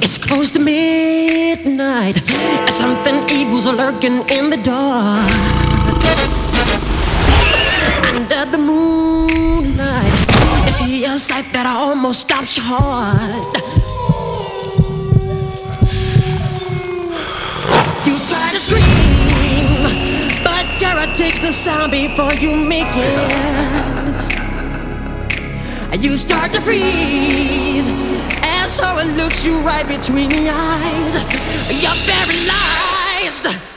It's close to midnight. Something evil's lurking in the dark. Under the moonlight, you see a sight that almost stops your heart. You try to scream, but terror takes the sound before you make it. You start to freeze as horror looks you right between the eyes. You're paralyzed.